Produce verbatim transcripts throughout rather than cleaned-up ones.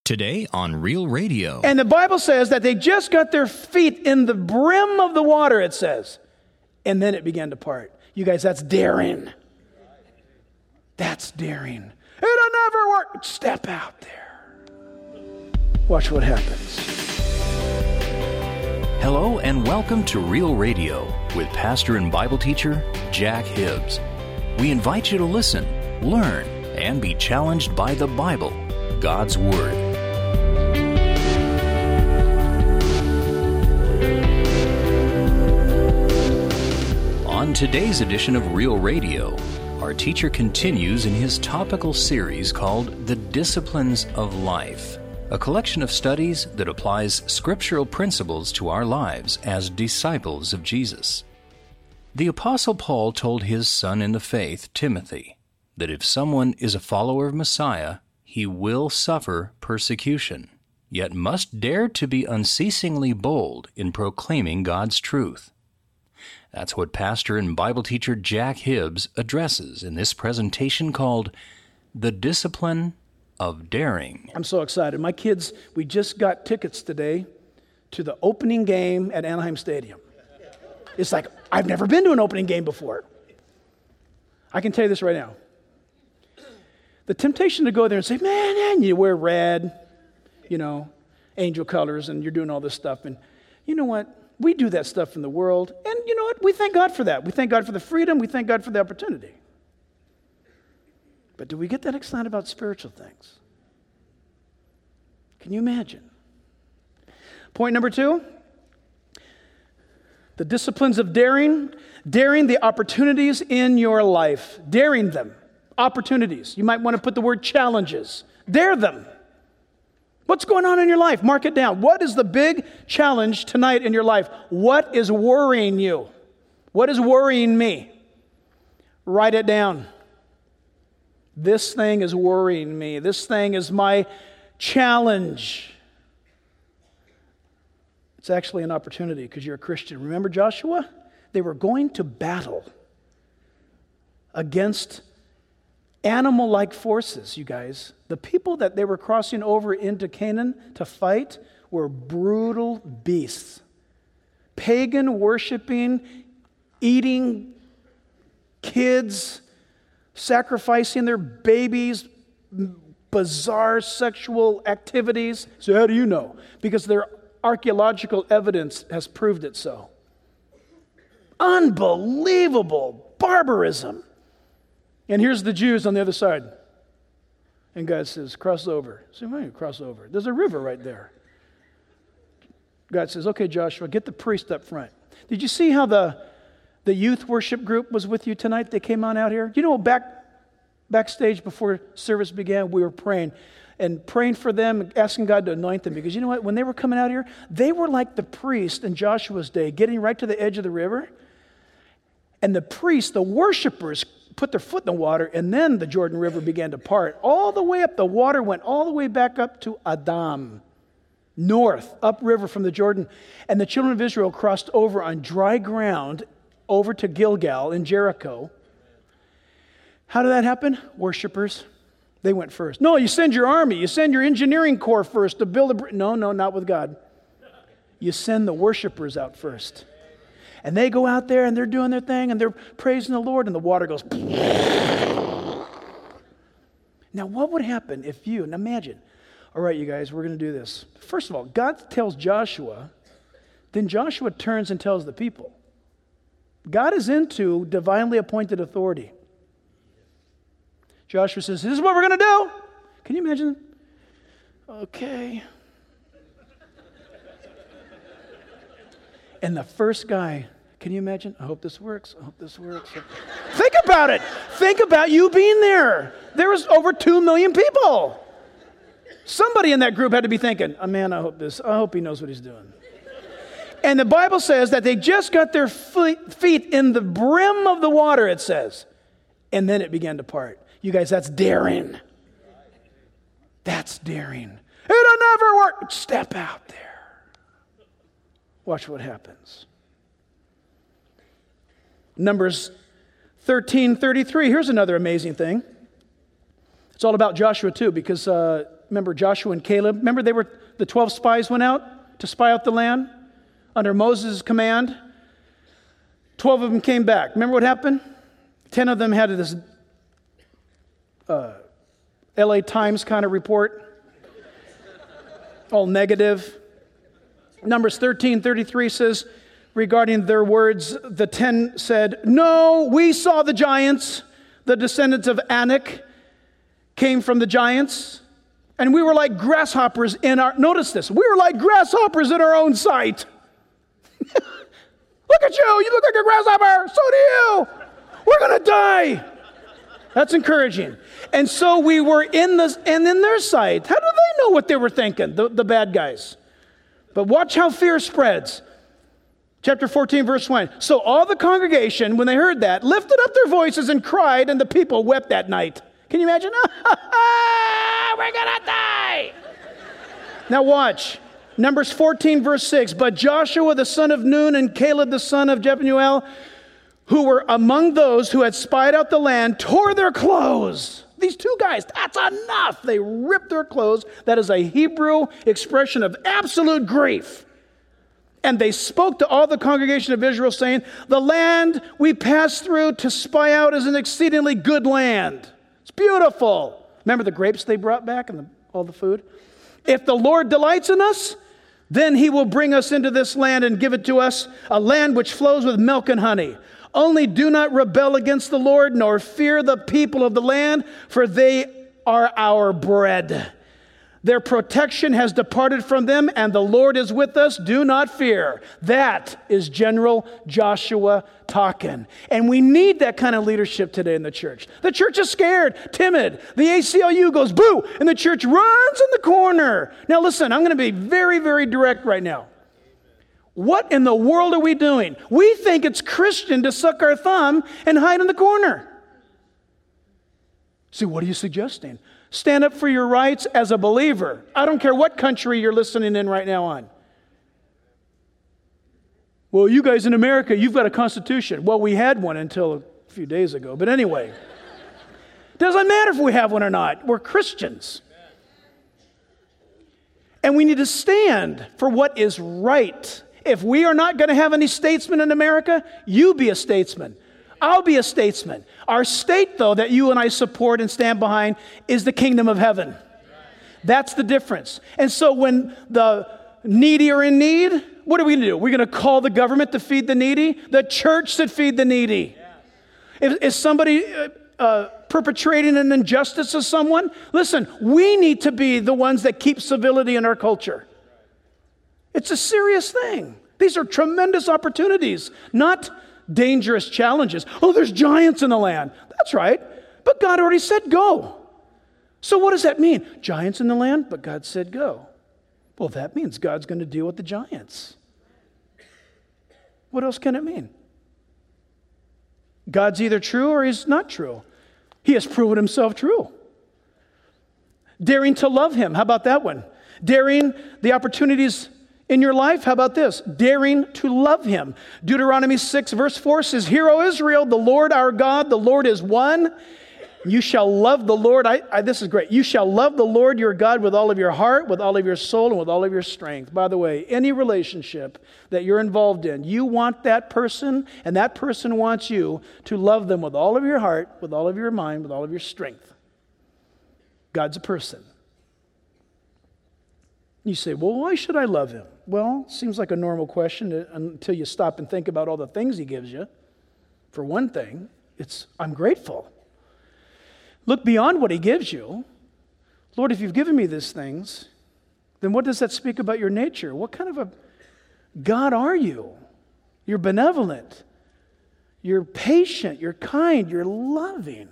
Today on Real Radio. And the Bible says that they just got their feet in the brim of the water, it says. And then it began to part. You guys, that's daring. That's daring. It'll never work. Step out there. Watch what happens. Hello and welcome to Real Radio with pastor and Bible teacher Jack Hibbs. We invite you to listen, learn, and be challenged by the Bible, God's Word. On today's edition of Real Radio, our teacher continues in his topical series called The Disciplines of Life, a collection of studies that applies scriptural principles to our lives as disciples of Jesus. The Apostle Paul told his son in the faith, Timothy, that if someone is a follower of Messiah, he will suffer persecution, yet must dare to be unceasingly bold in proclaiming God's truth. That's what pastor and Bible teacher Jack Hibbs addresses in this presentation called The Discipline of Daring. I'm so excited. My kids, we just got tickets today to the opening game at Anaheim Stadium. It's like, I've never been to an opening game before. I can tell you this right now. The temptation to go there and say, man, man, you wear red, you know, angel colors, and you're doing all this stuff. And you know what? We do that stuff in the world, and you know what? We thank God for that. We thank God for the freedom. We thank God for the opportunity. But do we get that excited about spiritual things? Can you imagine? Point number two, the disciplines of daring. Daring the opportunities in your life. Daring them. Opportunities. You might want to put the word challenges. Dare them. What's going on in your life? Mark it down. What is the big challenge tonight in your life? What is worrying you? What is worrying me? Write it down. This thing is worrying me. This thing is my challenge. It's actually an opportunity because you're a Christian. Remember Joshua? They were going to battle against animal-like forces, you guys. The people that they were crossing over into Canaan to fight were brutal beasts. Pagan, worshiping, eating kids, sacrificing their babies, bizarre sexual activities. So how do you know? Because their archaeological evidence has proved it so. Unbelievable barbarism. And here's the Jews on the other side. And God says, cross over. So why do you cross over? There's a river right there. God says, okay, Joshua, get the priest up front. Did you see how the, the youth worship group was with you tonight? They came on out here. You know, back backstage before service began, we were praying. And praying for them, asking God to anoint them. Because you know what? When they were coming out here, they were like the priest in Joshua's day, getting right to the edge of the river. And the priests, the worshipers, put their foot in the water, and then the Jordan River began to part. All the way up, the water went all the way back up to Adam, north, upriver from the Jordan. And the children of Israel crossed over on dry ground over to Gilgal in Jericho. How did that happen? Worshipers, they went first. No, you send your army, you send your engineering corps first to build a bridge. No, no, not with God. You send the worshipers out first. And they go out there and they're doing their thing and they're praising the Lord and the water goes. Now, what would happen if you, and imagine, all right, you guys, we're going to do this. First of all, God tells Joshua, then Joshua turns and tells the people. God is into divinely appointed authority. Joshua says, this is what we're going to do. Can you imagine? Okay. And the first guy, can you imagine? I hope this works. I hope this works. Think about it. Think about you being there. There was over two million people. Somebody in that group had to be thinking, oh, man, I hope this, I hope he knows what he's doing. And the Bible says that they just got their feet in the brim of the water, it says. And then it began to part. You guys, that's daring. That's daring. It'll never work. Step out there. Watch what happens. Numbers thirteen thirty-three. Here's another amazing thing. It's all about Joshua too, because uh, remember Joshua and Caleb? Remember they were, the twelve spies went out to spy out the land under Moses' command. twelve of them came back. Remember what happened? ten of them had this uh, L A Times kind of report, all negative. Numbers thirteen thirty-three says, regarding their words, the ten said, "No, we saw the giants. The descendants of Anak came from the giants, and we were like grasshoppers in our," notice this, "we were like grasshoppers in our own sight." Look at you, you look like a grasshopper, so do you. We're going to die. That's encouraging. And so we were in the, and in their sight. How do they know what they were thinking, the, the bad guys? But watch how fear spreads. Chapter fourteen, verse one. So all the congregation, when they heard that, lifted up their voices and cried, and the people wept that night. Can you imagine? We're going to die. Now watch. Numbers fourteen, verse six. But Joshua the son of Nun and Caleb the son of Jephunneh, who were among those who had spied out the land, tore their clothes. These two guys, that's enough. They ripped their clothes. That is a Hebrew expression of absolute grief. And they spoke to all the congregation of Israel, saying, "The land we passed through to spy out is an exceedingly good land. It's beautiful." Remember the grapes they brought back and the, all the food? "If the Lord delights in us, then he will bring us into this land and give it to us, a land which flows with milk and honey. Only do not rebel against the Lord, nor fear the people of the land, for they are our bread. Their protection has departed from them, and the Lord is with us. Do not fear." That is General Joshua talking. And we need that kind of leadership today in the church. The church is scared, timid. The A C L U goes boo, and the church runs in the corner. Now listen, I'm going to be very, very direct right now. What in the world are we doing? We think it's Christian to suck our thumb and hide in the corner. See, what are you suggesting? Stand up for your rights as a believer. I don't care what country you're listening in right now on. Well, you guys in America, you've got a constitution. Well, we had one until a few days ago. But anyway, doesn't matter if we have one or not. We're Christians. And we need to stand for what is right. If we are not going to have any statesmen in America, you be a statesman. I'll be a statesman. Our state, though, that you and I support and stand behind is the kingdom of heaven. That's the difference. And so when the needy are in need, what are we going to do? We're going to call the government to feed the needy? The church should feed the needy. If, is somebody uh, uh, perpetrating an injustice to someone? Listen, we need to be the ones that keep civility in our culture. It's a serious thing. These are tremendous opportunities, not dangerous challenges. Oh, there's giants in the land. That's right. But God already said go. So what does that mean? Giants in the land, but God said go. Well, that means God's going to deal with the giants. What else can it mean? God's either true or he's not true. He has proven himself true. Daring to love him. How about that one? Daring the opportunities in your life. How about this? Daring to love him. Deuteronomy six verse four says, "Hear, O Israel, the Lord our God, the Lord is one. You shall love the Lord." I, I, this is great. "You shall love the Lord your God with all of your heart, with all of your soul, and with all of your strength." By the way, any relationship that you're involved in, you want that person, and that person wants you to love them with all of your heart, with all of your mind, with all of your strength. God's a person. You say, well, why should I love him? Well, seems like a normal question until you stop and think about all the things he gives you. For one thing, it's, I'm grateful. Look beyond what he gives you. Lord, if you've given me these things, then what does that speak about your nature? What kind of a God are you? You're benevolent. You're patient. You're kind. You're loving.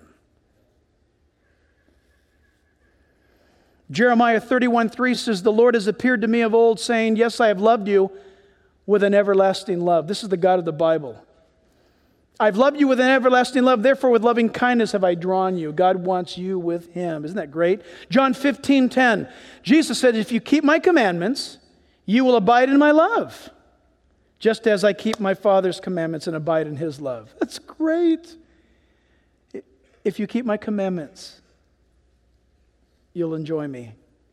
Jeremiah thirty-one three says, "The Lord has appeared to me of old, saying, yes, I have loved you with an everlasting love." This is the God of the Bible. "I've loved you with an everlasting love. Therefore, with loving kindness have I drawn you." God wants you with him. Isn't that great? John fifteen ten. Jesus said, "If you keep my commandments, you will abide in my love, just as I keep my Father's commandments and abide in his love." That's great. If you keep my commandments, you'll enjoy me.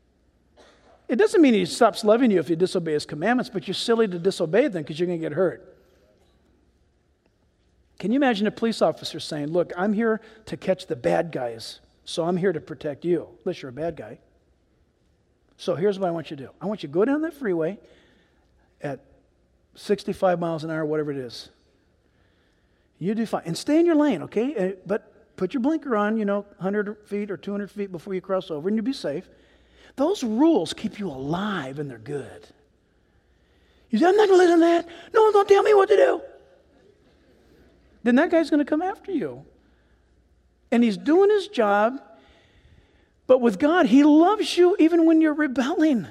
It doesn't mean he stops loving you if you disobey his commandments, but you're silly to disobey them because you're going to get hurt. Can you imagine a police officer saying, look, I'm here to catch the bad guys, so I'm here to protect you, unless you're a bad guy. So here's what I want you to do. I want you to go down that freeway at sixty-five miles an hour, whatever it is. You do fine. And stay in your lane, okay? But put your blinker on, you know, one hundred feet or two hundred feet before you cross over, and you'll be safe. Those rules keep you alive, and they're good. You say, I'm not going to listen to that. No one's going to tell me what to do. Then that guy's going to come after you. And he's doing his job, but with God, he loves you even when you're rebelling.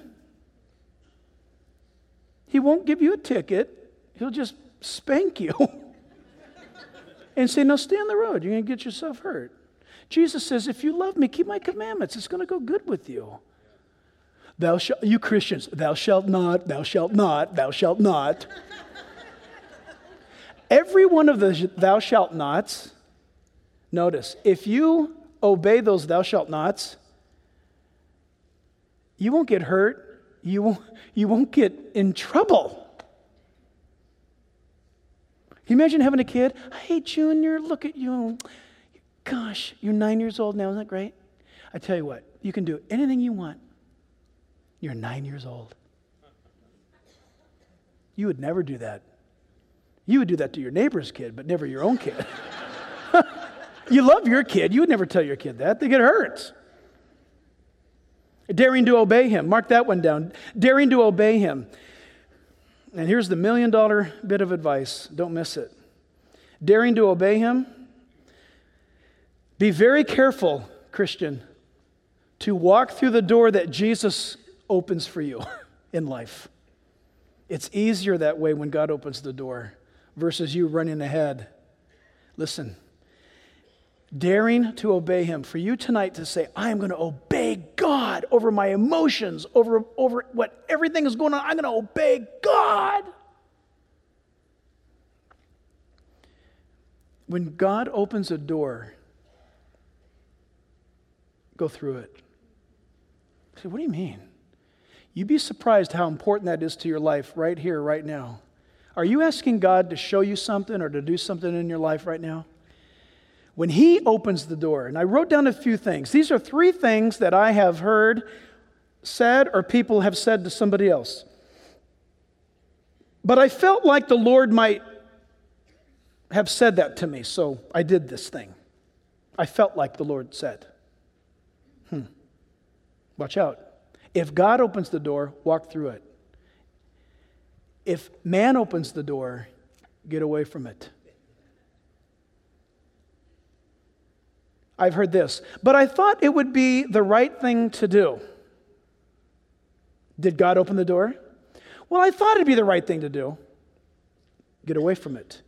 He won't give you a ticket. He'll just spank you and say, no, stay on the road. You're going to get yourself hurt. Jesus says, if you love me, keep my commandments. It's going to go good with you. Thou shalt, you Christians, thou shalt not, thou shalt not, thou shalt not. Every one of the thou shalt nots, notice, if you obey those thou shalt nots, you won't get hurt. You won't, you won't get in trouble. Can you imagine having a kid? Hey, Junior, look at you. Gosh, you're nine years old now. Isn't that great? I tell you what, you can do anything you want. You're nine years old. You would never do that. You would do that to your neighbor's kid, but never your own kid. You love your kid. You would never tell your kid that. They get hurt. Daring to obey him. Mark that one down. Daring to obey him. And here's the million dollar bit of advice. Don't miss it. Daring to obey him. Be very careful, Christian, to walk through the door that Jesus opens for you in life. It's easier that way when God opens the door versus you running ahead. Listen, daring to obey him. For you tonight to say, I am going to obey God over my emotions, over, over what everything is going on. I'm going to obey God. When God opens a door, go through it. I say, what do you mean? You'd be surprised how important that is to your life right here, right now. Are you asking God to show you something or to do something in your life right now? When he opens the door, and I wrote down a few things. These are three things that I have heard said or people have said to somebody else. But I felt like the Lord might have said that to me, so I did this thing. I felt like the Lord said. Hmm. Watch out. If God opens the door, walk through it. If man opens the door, get away from it. I've heard this, but I thought it would be the right thing to do. Did God open the door? Well, I thought it'd be the right thing to do. Get away from it.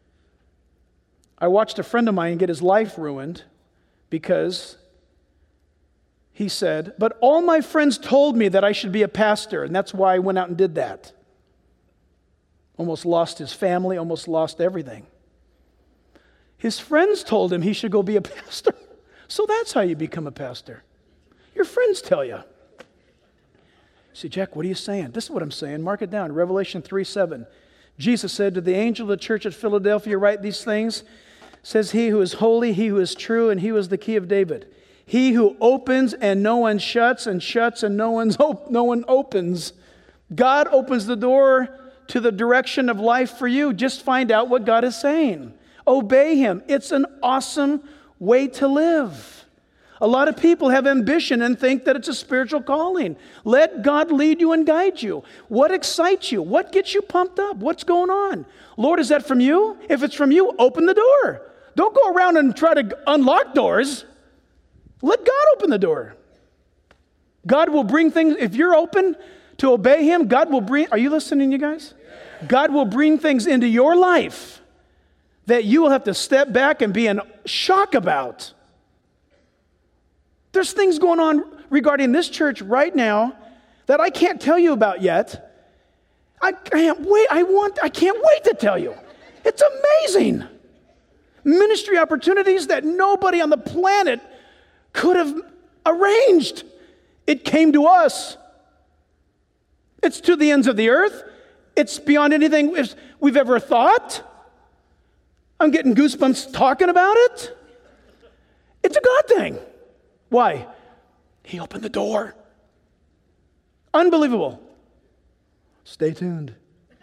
I watched a friend of mine get his life ruined because he said, but all my friends told me that I should be a pastor, and that's why I went out and did that. Almost lost his family, almost lost everything. His friends told him he should go be a pastor. So that's how you become a pastor. Your friends tell you. See, Jack, what are you saying? This is what I'm saying. Mark it down. Revelation three seven. Jesus said to the angel of the church at Philadelphia, write these things. Says, he who is holy, he who is true, and he who is the key of David. He who opens and no one shuts, and shuts and no one's op- no one opens. God opens the door to the direction of life for you. Just find out what God is saying. Obey him. It's an awesome way to live. A lot of people have ambition and think that it's a spiritual calling. Let God lead you and guide you. What excites you? What gets you pumped up? What's going on? Lord, is that from you? If it's from you, open the door. Don't go around and try to unlock doors. Let God open the door. God will bring things. If you're open to obey him, God will bring, are you listening, you guys? God will bring things into your life that you will have to step back and be in shock about. There's things going on regarding this church right now that I can't tell you about yet. I can't wait. I want, I can't wait to tell you. It's amazing. Ministry opportunities that nobody on the planet could have arranged. It came to us. It's to the ends of the earth. It's beyond anything we've ever thought. I'm getting goosebumps talking about it. It's a God thing. Why? He opened the door. Unbelievable. Stay tuned.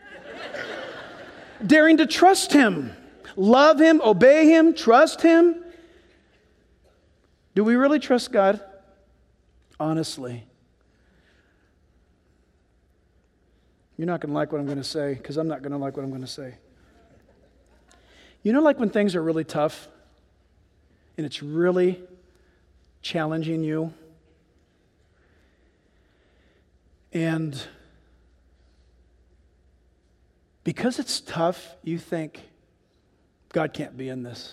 Daring to trust him, love him, obey him, trust him. Do we really trust God? Honestly. You're not going to like what I'm going to say, because I'm not going to like what I'm going to say. You know, like when things are really tough and it's really challenging you, and because it's tough, you think, God can't be in this.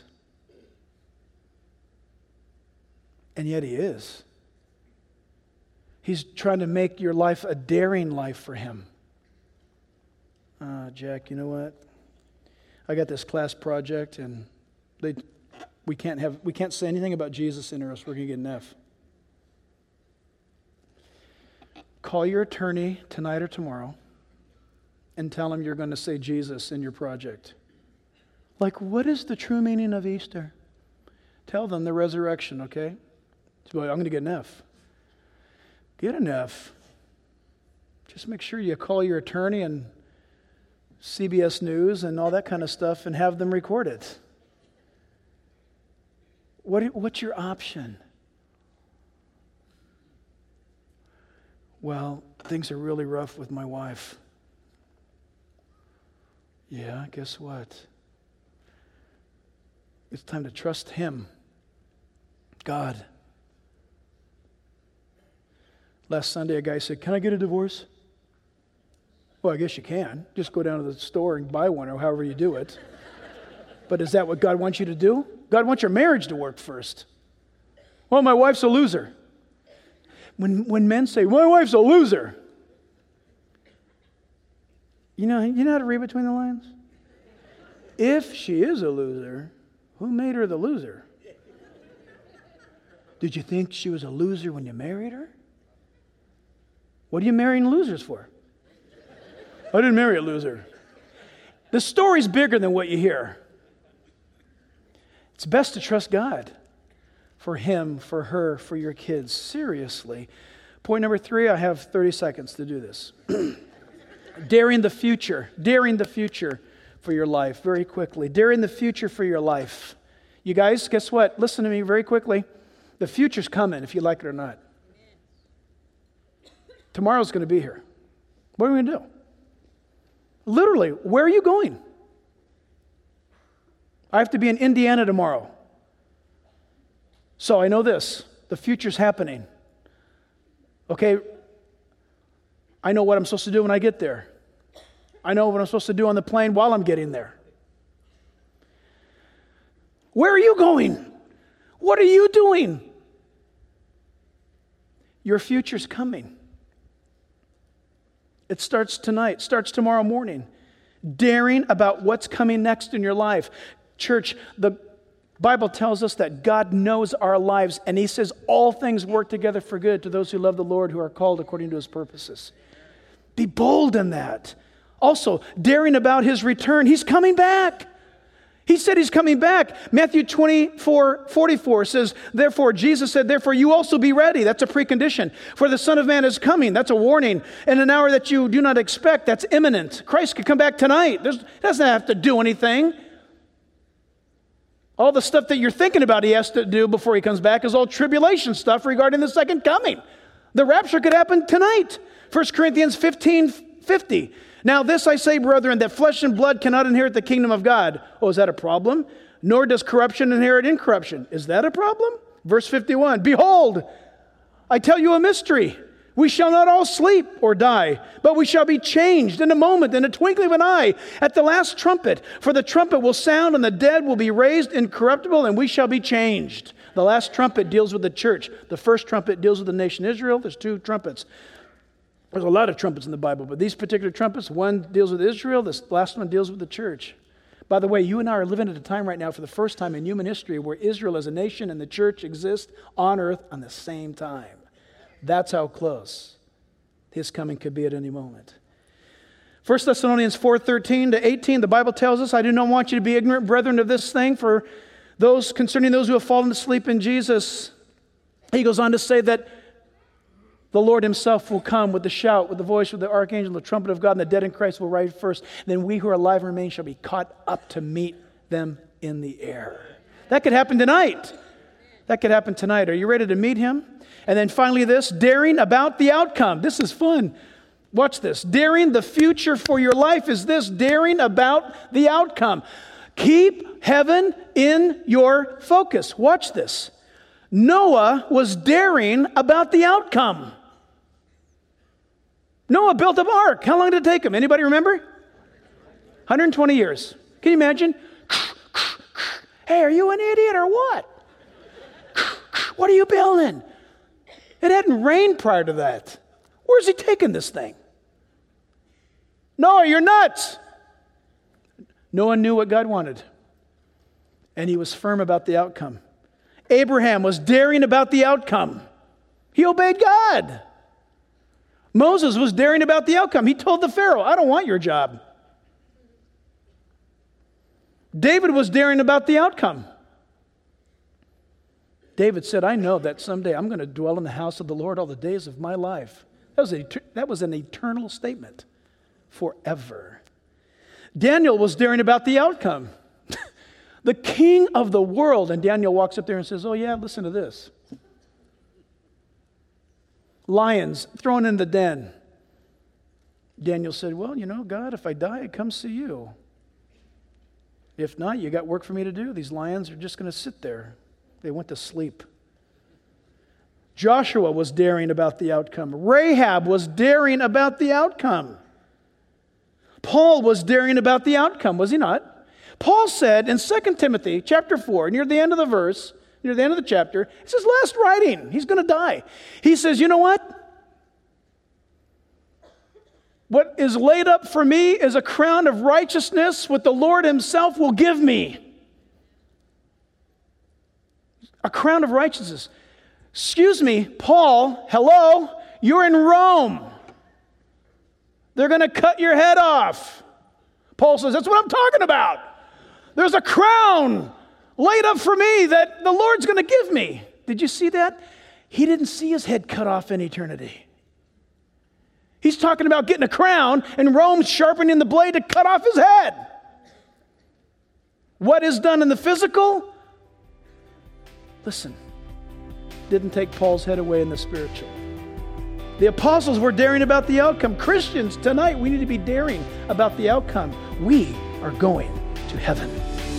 And yet he is. He's trying to make your life a daring life for him. Uh, Jack, you know what? I got this class project, and they, we can't have, we can't say anything about Jesus in it, or else we're going to get an F. Call your attorney tonight or tomorrow and tell him you're going to say Jesus in your project. Like, what is the true meaning of Easter? Tell them the resurrection, okay? So, I'm going to get an F. Get an F. Just make sure you call your attorney and C B S News and all that kind of stuff and have them record it. What, what's your option? Well, things are really rough with my wife. Yeah, guess what? It's time to trust him, God. Last Sunday, a guy said, "Can I get a divorce?" Well, I guess you can. Just go down to the store and buy one, or however you do it. But is that what God wants you to do? God wants your marriage to work first. Well, my wife's a loser. When when men say, "My wife's a loser," you know, you know how to read between the lines? If she is a loser, who made her the loser? Did you think she was a loser when you married her? What are you marrying losers for? I didn't marry a loser. The story's bigger than what you hear. It's best to trust God for him, for her, for your kids. Seriously. Point number three, I have thirty seconds to do this. Daring the future. Daring the future for your life. Very quickly. Daring the future for your life. You guys, guess what? Listen to me very quickly. The future's coming, if you like it or not. Tomorrow's going to be here. What are we going to do? Literally, where are you going? I have to be in Indiana tomorrow. So I know this. The future's happening. Okay, I know what I'm supposed to do when I get there. I know what I'm supposed to do on the plane while I'm getting there. Where are you going? What are you doing? Your future's coming. It starts tonight, starts tomorrow morning. Daring about what's coming next in your life. Church, the Bible tells us that God knows our lives, and he says all things work together for good to those who love the Lord, who are called according to his purposes. Be bold in that. Also, daring about his return. He's coming back. He said he's coming back. Matthew twenty-four forty-four says, therefore, Jesus said, therefore you also be ready. That's a precondition. For the Son of Man is coming. That's a warning. In an hour that you do not expect, that's imminent. Christ could come back tonight. There's, he doesn't have to do anything. All the stuff that you're thinking about he has to do before he comes back is all tribulation stuff regarding the second coming. The rapture could happen tonight. First Corinthians fifteen fifty. Now this I say, brethren, that flesh and blood cannot inherit the kingdom of God. Oh, is that a problem? Nor does corruption inherit incorruption. Is that a problem? Verse fifty-one, behold, I tell you a mystery. We shall not all sleep or die, but we shall be changed in a moment, in a twinkling of an eye, at the last trumpet. For the trumpet will sound, and the dead will be raised incorruptible, and we shall be changed. The last trumpet deals with the church. The first trumpet deals with the nation Israel. There's two trumpets. There's a lot of trumpets in the Bible, but these particular trumpets, one deals with Israel, this last one deals with the church. By the way, you and I are living at a time right now for the first time in human history where Israel as a nation and the church exist on earth on the same time. That's how close. His coming could be at any moment. First Thessalonians four thirteen to eighteen, the Bible tells us, I do not want you to be ignorant, brethren, of this thing, for those concerning those who have fallen asleep in Jesus. He goes on to say that the Lord Himself will come with the shout, with the voice of the archangel, the trumpet of God, and the dead in Christ will rise first. Then we who are alive and remain shall be caught up to meet them in the air. That could happen tonight. That could happen tonight. Are you ready to meet Him? And then finally this, daring about the outcome. This is fun. Watch this. Daring the future for your life is this, daring about the outcome. Keep heaven in your focus. Watch this. Noah was daring about the outcome. Noah built an ark. How long did it take him? Anybody remember? one hundred twenty years. Can you imagine? Hey, are you an idiot or what? What are you building? It hadn't rained prior to that. Where's he taking this thing? Noah, you're nuts. Noah knew what God wanted, and he was firm about the outcome. Abraham was daring about the outcome. He obeyed God. Moses was daring about the outcome. He told the Pharaoh, I don't want your job. David was daring about the outcome. David said, I know that someday I'm going to dwell in the house of the Lord all the days of my life. That was, a, that was an eternal statement. Forever. Daniel was daring about the outcome. The king of the world. And Daniel walks up there and says, oh yeah, listen to this. Lions thrown in the den. Daniel said, well, you know, God, if I die, it comes to you. If not, you got work for me to do. These lions are just going to sit there. They went to sleep. Joshua was daring about the outcome. Rahab was daring about the outcome. Paul was daring about the outcome, was he not? Paul said in Second Timothy chapter four, near the end of the verse, near the end of the chapter, it's his last writing. He's going to die. He says, you know what? What is laid up for me is a crown of righteousness, what the Lord Himself will give me. A crown of righteousness. Excuse me, Paul, hello, you're in Rome. They're going to cut your head off. Paul says, that's what I'm talking about. There's a crown laid up for me that the Lord's going to give me. Did you see that? He didn't see his head cut off in eternity. He's talking about getting a crown and Rome sharpening the blade to cut off his head. What is done in the physical? Listen, didn't take Paul's head away in the spiritual. The apostles were daring about the outcome. Christians, tonight, we need to be daring about the outcome. We are going to heaven.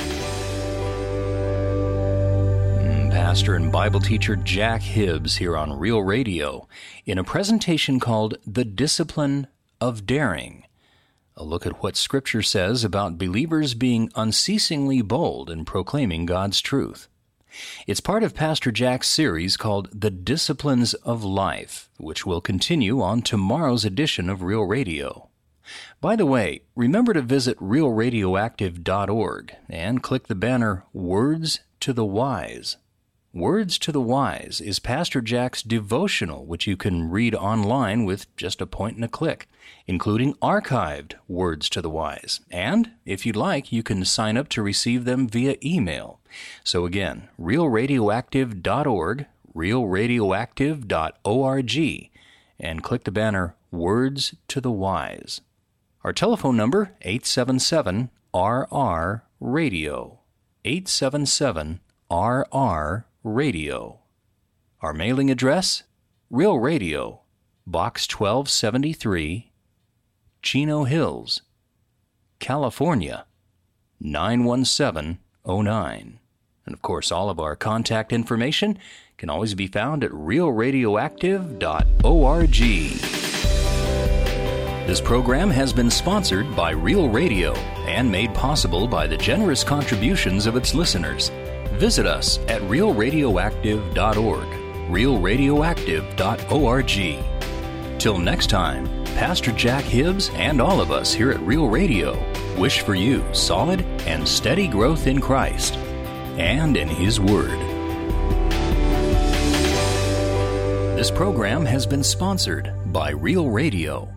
Pastor and Bible teacher Jack Hibbs here on Real Radio in a presentation called The Discipline of Daring. A look at what Scripture says about believers being unceasingly bold in proclaiming God's truth. It's part of Pastor Jack's series called The Disciplines of Life, which will continue on tomorrow's edition of Real Radio. By the way, remember to visit real radioactive dot org and click the banner Words to the Wise. Words to the Wise is Pastor Jack's devotional, which you can read online with just a point and a click, including archived Words to the Wise. And, if you'd like, you can sign up to receive them via email. So again, real radioactive dot org, real radioactive dot org, and click the banner Words to the Wise. Our telephone number, eight seven seven R R radio, eight seven seven R R radio. Our mailing address, Real Radio, Box twelve seventy-three, Chino Hills, California, nine one seven oh nine. And of course, all of our contact information can always be found at real radioactive dot org. This program has been sponsored by Real Radio and made possible by the generous contributions of its listeners. Visit us at real radioactive dot org, real radioactive dot org. Till next time, Pastor Jack Hibbs and all of us here at Real Radio wish for you solid and steady growth in Christ and in His Word. This program has been sponsored by by Real Radio.